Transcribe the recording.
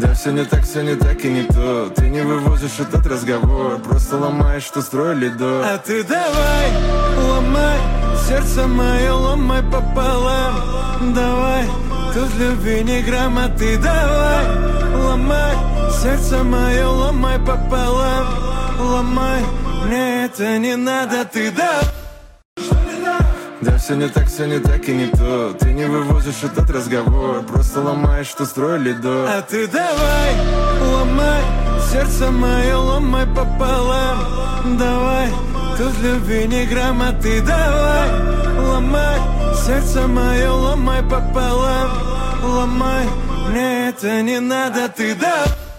Да все не так и не то. Ты не вывозишь этот разговор, просто ломаешь, что строили до. А ты давай, ломай, сердце мое ломай пополам. Давай, тут любви не грамма. Ты давай, ломай, сердце мое ломай пополам. Ломай, мне это не надо. Ты давай. Да все не так и не то. Ты не вывозишь этот разговор, просто ломаешь, что строили до. А ты давай, ломай, сердце мое ломай пополам. Давай, тут любви не грамма. Ты давай, ломай, сердце мое ломай пополам. Ломай, мне это не надо. Ты давай.